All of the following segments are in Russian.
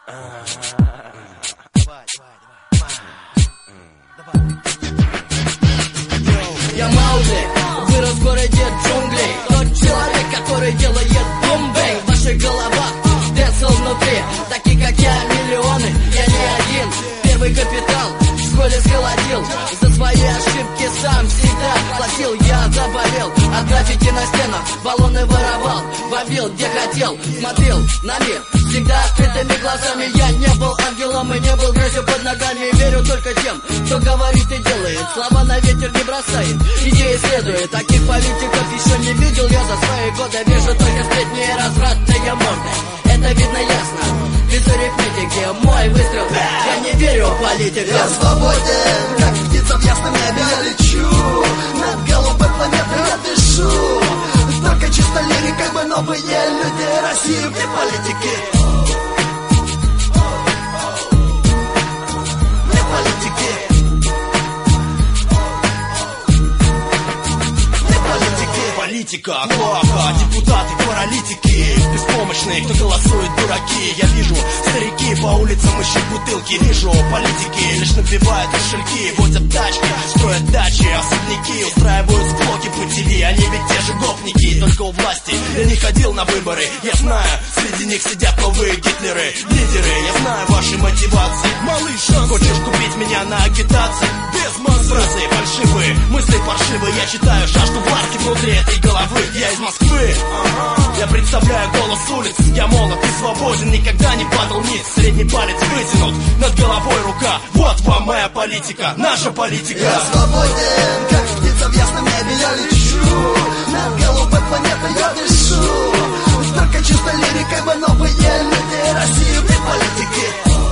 Я Маугли, вырос в городе джунглей. Тот человек, который делает бум-бэнг в ваших головах. Дэнсхолл внутри, такие как я, миллионы. Я не один, первый капитал в школе сколотил. За свои ошибки сам всегда платил. Я заболел от граффити на стенах, баллоны воровал, бомбил где хотел, смотрел на мир всегда открытыми глазами. Я не был ангелом и не был грязью под ногами. Верю только тем, кто говорит и делает, слова на ветер не бросает, идеи следует. Таких политиков еще не видел я за свои годы. Вижу только сплетни и развратные морды. Это видно ясно, без арифметики. Мой выстрел, я не верю в политику. Я свободен, как птица в ясном небе. Я лечу над голубой планетой, я дышу. Только чисто лирикой мы новые люди России вне политики. Вне политики. Вне политики. Политика, клоака, депутаты, паралитики, беспомощные, кто голосует, дураки. Я вижу, старики по улицам ищут бутылки. Вижу, политики лишь набивают кошельки, возят тачки, строят дачи, особняки, устраивают склоки по ТВ. Они ведь те же гопники, только у власти. Я не ходил на выборы, я знаю, среди них сидят новые Гитлеры, лидеры. Я знаю ваши мотивации. Малыш, хочешь купить меня на агитации? Без фразы фальшивые, мысли паршивые. Я читаю жажду власти внутри этой головы. Я из Москвы, я представляю голос улиц. Я молод и свободен, никогда не падал ниц. Средний палец вытянут, над головой рука. Вот вам моя политика, наша политика. Я свободен, как птица в ясном небе. Я лечу над голубой планетой, я дышу. Только чисто лирикой мы новые люди России вне политики.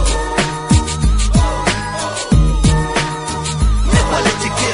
Вне политики.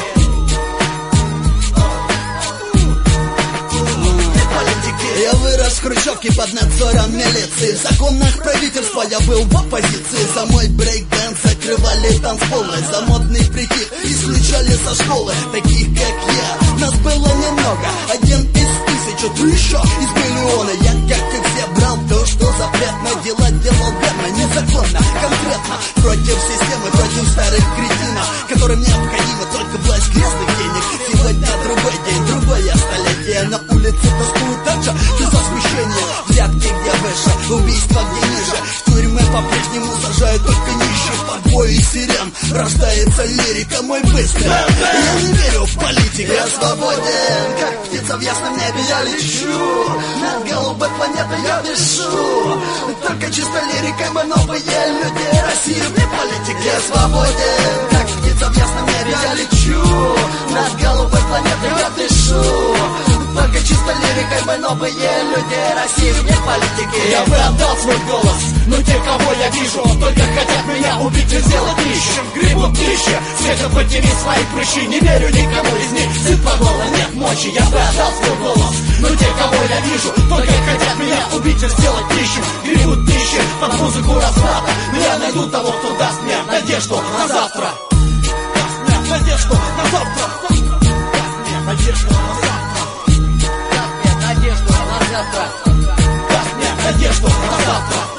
Я вырос в хрущевке под надзором милиции. В законах правительства я был в оппозиции. За мой брейк-дэнс закрывали танцполы. За модный прикид исключали со школы. Таких как я, нас было немного. Один из тысячи, ты еще из миллиона. Я как и все брал то, что запретно. Дела делал верно, незаконно, конкретно. Против системы, против старых кретинов, которым необходимо только власть грязных денег. Сегодня другой день, другое столетие. На улице тоскуют так же, без освещения. Взятки где выше, убийства где ниже. В тюрьмы по-прежнему сажают только нищих. Под бой и сирен рождается лирика, мой выстрел. Я не верю в политику. Я свободен, как птица в ясном небе. Я лечу над голубой планетой, я дышу. Только чисто лирикой мы новые люди России вне политики. Я свободен, как птица в ясном небе. Я лечу над голубой планетой, я дышу. Только чисто лирикой мы новые люди России вне политики. Я бы отдал свой голос, но те, кого я вижу, только хотят меня убить и сделать нищим. Гребут днище, светят по ТВ свои прыщи. Не верю никому из них, сыт по горло, нет мочи. Я бы отдал свой голос, но те, кого я вижу, только хотят меня убить и сделать нищим. Гребут днище под музыку разврата. Но я найду того, кто даст мне надежду на завтра. Даст мне надежду на завтра. Даст мне надежду на завтра. Даст мне надежду на завтра. Даст мне надежду на завтра.